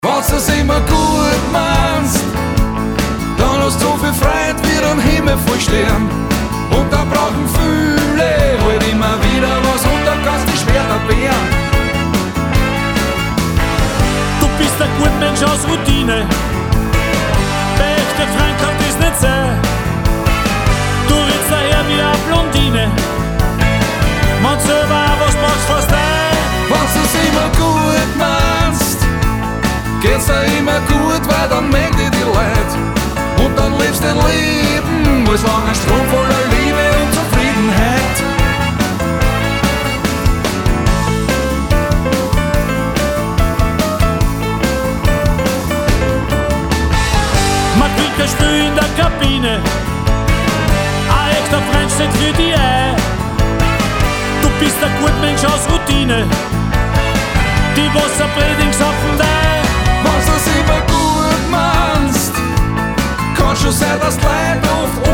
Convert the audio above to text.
Wenn's das immer gut meinst, dann hast du so viel Freiheit wie am Himmel voll Stern. Und da brauchen viele halt immer wieder was und da kannst du dich schwer wehren. Du bist ein guter Mensch aus Routine, bei echter Freund kann das nicht sein. Du redst daher wie eine Blondine, wenn du selber auch was machst, fast ein. Wenn's das immer gut meinst, geht's dir immer gut, weil dann mögen dich die Leute. Und dann lebst dein Leben als langer Strom voller Liebe und Zufriedenheit. Man kriegt ein Spiel in der Kabine, ein echter Freund steht für dich ein. Du bist ein guter Mensch aus Routine, die Wasserpredigt saufen ein. Wenn's das immer gut meinst, kann schon sein, dass die Leute oft